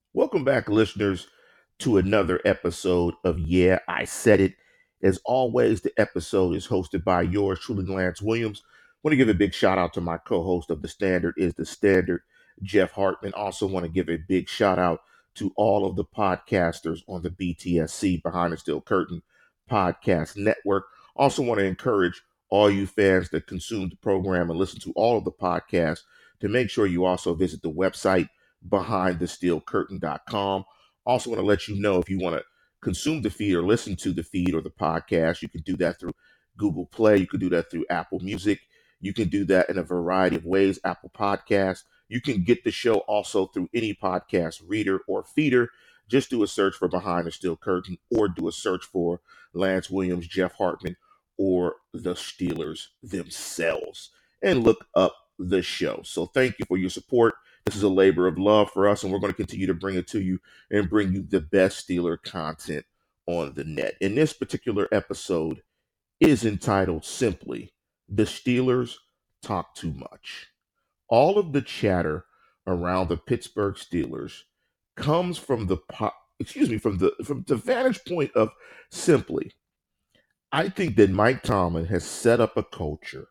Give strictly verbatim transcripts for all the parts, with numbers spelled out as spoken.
Welcome back, listeners, to another episode of Yeah, I Said It. As always, the episode is hosted by yours truly, Lance Williams. Want to give a big shout out to my co-host of The Standard is The Standard, Jeff Hartman. Also want to give a big shout out to all of the podcasters on the B T S C, Behind the Steel Curtain Podcast Network. Also want to encourage all you fans that consume the program and listen to all of the podcasts to make sure you also visit the website behind the steel curtain dot com. Also, want to let you know if you want to consume the feed or listen to the feed or the podcast, you can do that through Google Play. You can do that through Apple Music. You can do that in a variety of ways. Apple Podcasts. You can get the show also through any podcast reader or feeder. Just do a search for Behind the Steel Curtain or do a search for Lance Williams, Jeff Hartman, or the Steelers themselves and look up the show. So thank you for your support. This is a labor of love for us, and we're going to continue to bring it to you and bring you the best Steeler content on the net. And this particular episode is entitled simply, The Steelers Talk Too Much. All of the chatter around the Pittsburgh Steelers comes from the po- excuse me from the from the vantage point of simply, I think that Mike Tomlin has set up a culture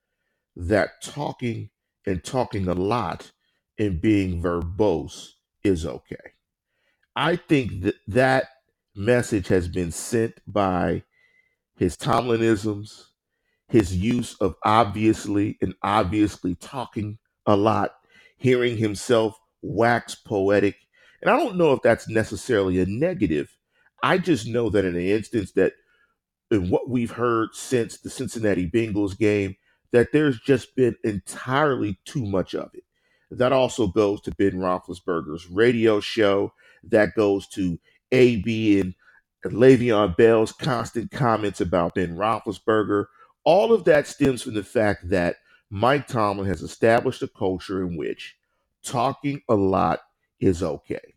that talking and talking a lot and being verbose is okay. I think that that message has been sent by his Tomlinisms, his use of obviously and obviously talking a lot, hearing himself wax poetic. And I don't know if that's necessarily a negative. I just know that in an instance that in what we've heard since the Cincinnati Bengals game, that there's just been entirely too much of it. That also goes to Ben Roethlisberger's radio show. That goes to A B and Le'Veon Bell's constant comments about Ben Roethlisberger. All of that stems from the fact that Mike Tomlin has established a culture in which talking a lot is okay.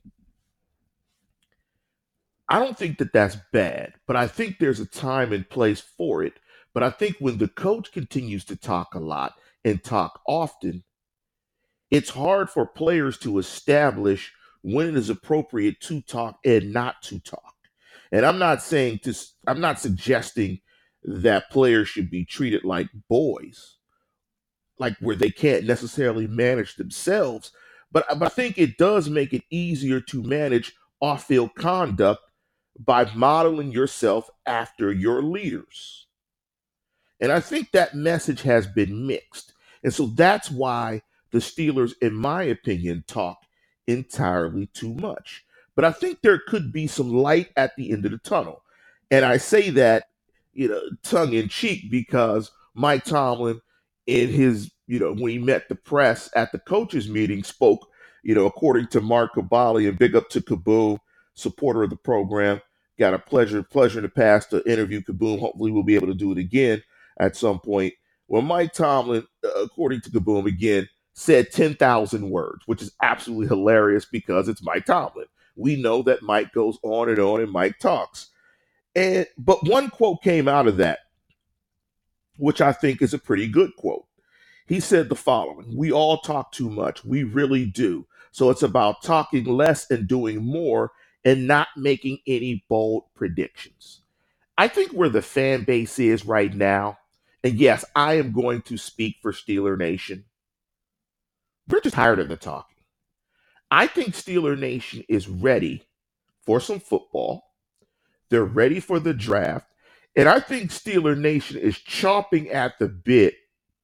I don't think that that's bad, but I think there's a time and place for it. But I think when the coach continues to talk a lot and talk often, it's hard for players to establish when it is appropriate to talk and not to talk. And I'm not saying to, I'm not suggesting that players should be treated like boys, like where they can't necessarily manage themselves. But, but I think it does make it easier to manage off field conduct by modeling yourself after your leaders. And I think that message has been mixed. And so that's why the Steelers, in my opinion, talk entirely too much. But I think there could be some light at the end of the tunnel. And I say that, you know, tongue in cheek because Mike Tomlin, in his, you know, when he met the press at the coaches meeting, spoke, you know, according to Mark Kabali, and big up to Kaboom, supporter of the program. Got a pleasure, pleasure to pass the interview Kaboom. Hopefully we'll be able to do it again at some point. Well, Mike Tomlin, uh, according to Kaboom again, said ten thousand words, which is absolutely hilarious because it's Mike Tomlin. We know that Mike goes on and on and Mike talks. And but one quote came out of that, which I think is a pretty good quote. He said the following: "We all talk too much. We really do. So it's about talking less and doing more and not making any bold predictions." I think where the fan base is right now, and yes, I am going to speak for Steeler Nation, we're just tired of the talking. I think Steeler Nation is ready for some football. They're ready for the draft. And I think Steeler Nation is chomping at the bit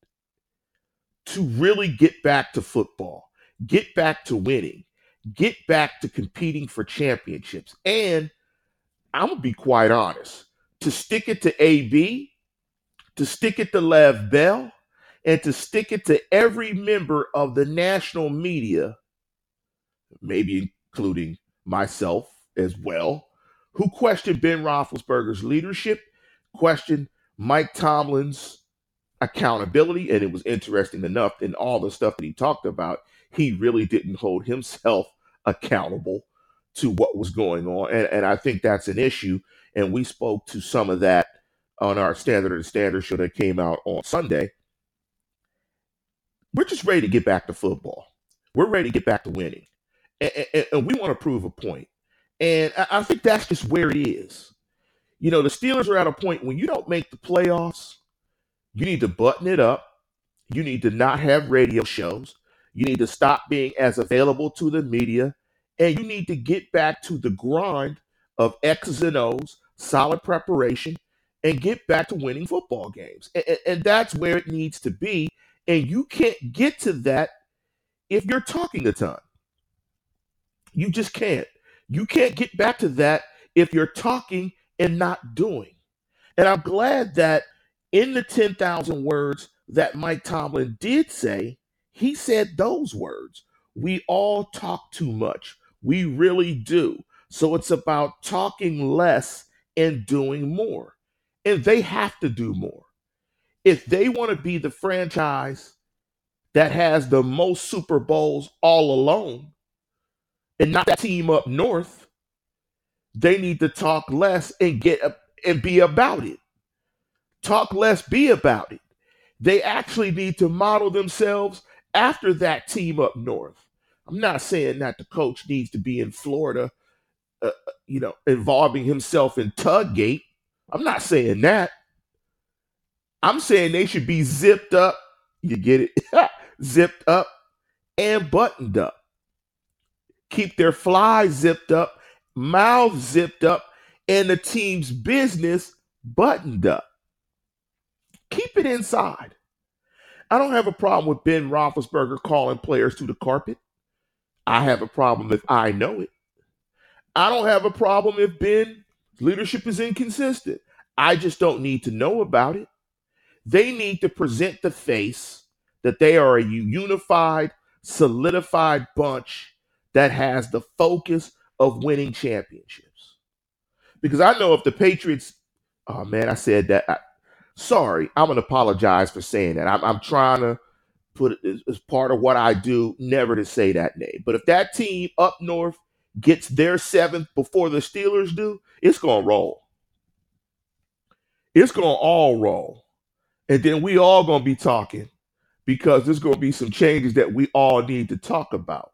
to really get back to football, get back to winning, get back to competing for championships. And I'm going to be quite honest, to stick it to A B, to stick it to Lev Bell, and to stick it to every member of the national media, maybe including myself as well, who questioned Ben Roethlisberger's leadership, questioned Mike Tomlin's accountability. And it was interesting enough in all the stuff that he talked about, he really didn't hold himself accountable to what was going on. And, and I think that's an issue. And we spoke to some of that on our Standard and Standard show that came out on Sunday. We're just ready to get back to football. We're ready to get back to winning. and, and, and we want to prove a point. And I, I think that's just where it is. You know, the Steelers are at a point when you don't make the playoffs, you need to button it up. You need to not have radio shows. You need to stop being as available to the media. And you need to get back to the grind of X's and O's, solid preparation, and get back to winning football games. And, and, and that's where it needs to be. And you can't get to that if you're talking a ton. You just can't. You can't get back to that if you're talking and not doing. And I'm glad that in the ten thousand words that Mike Tomlin did say, he said those words. We all talk too much. We really do. So it's about talking less and doing more. And they have to do more. If they want to be the franchise that has the most Super Bowls all alone and not that team up north, they need to talk less and get up and be about it. Talk less, be about it. They actually need to model themselves after that team up north. I'm not saying that the coach needs to be in Florida, uh, you know, involving himself in Tuggate. I'm not saying that. I'm saying they should be zipped up. You get it? Zipped up and buttoned up. Keep their flies zipped up, mouths zipped up, and the team's business buttoned up. Keep it inside. I don't have a problem with Ben Roethlisberger calling players to the carpet. I have a problem if I know it. I don't have a problem if Ben's leadership is inconsistent. I just don't need to know about it. They need to present the face that they are a unified, solidified bunch that has the focus of winning championships. Because I know if the Patriots, oh man, I said that. I, sorry, I'm going to apologize for saying that. I'm, I'm trying to put it as part of what I do, never to say that name. But if that team up north gets their seventh before the Steelers do, it's going to roll. It's going to all roll. And then we all going to be talking because there's going to be some changes that we all need to talk about.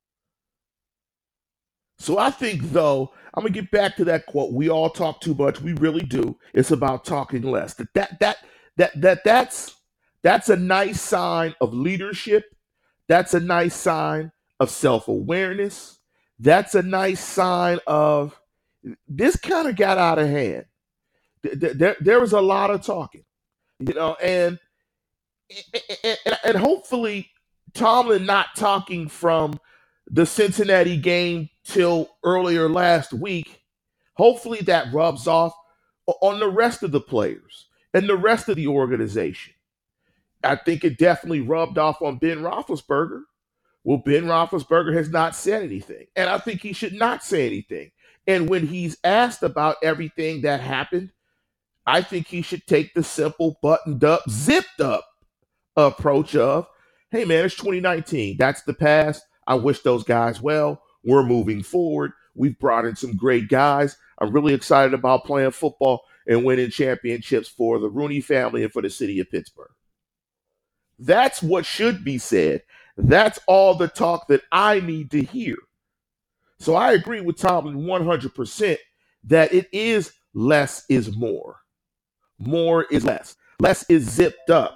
So I think, though, I'm going to get back to that quote. We all talk too much. We really do. It's about talking less. That that that that, that that's that's a nice sign of leadership. That's a nice sign of self-awareness. That's a nice sign of this kind of got out of hand. There, there, there was a lot of talking, you know, and and, and hopefully Tomlin not talking from the Cincinnati game till earlier last week, hopefully that rubs off on the rest of the players and the rest of the organization. I think it definitely rubbed off on Ben Roethlisberger. Well, Ben Roethlisberger has not said anything, and I think he should not say anything. And when he's asked about everything that happened, I think he should take the simple, buttoned up, zipped up approach of, hey man, it's twenty nineteen. That's the past. I wish those guys well. We're moving forward. We've brought in some great guys. I'm really excited about playing football and winning championships for the Rooney family and for the city of Pittsburgh. That's what should be said. That's all the talk that I need to hear. So I agree with Tomlin one hundred percent that it is less is more. More is less. Less is zipped up.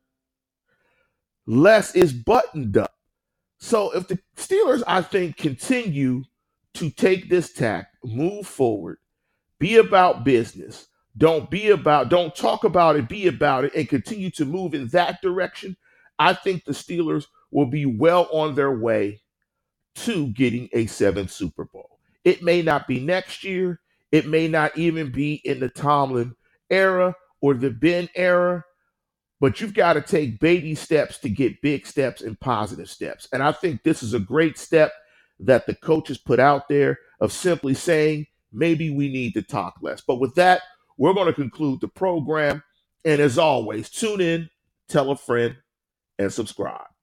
Less is buttoned up. So if the Steelers, I think, continue to take this tack, move forward, be about business, don't be about, don't talk about it, be about it, and continue to move in that direction, I think the Steelers will be well on their way to getting a seventh Super Bowl. It may not be next year. It may not even be in the Tomlin era or the Ben era. But you've got to take baby steps to get big steps and positive steps. And I think this is a great step that the coaches put out there of simply saying, maybe we need to talk less. But with that, we're going to conclude the program. And as always, tune in, tell a friend, and subscribe.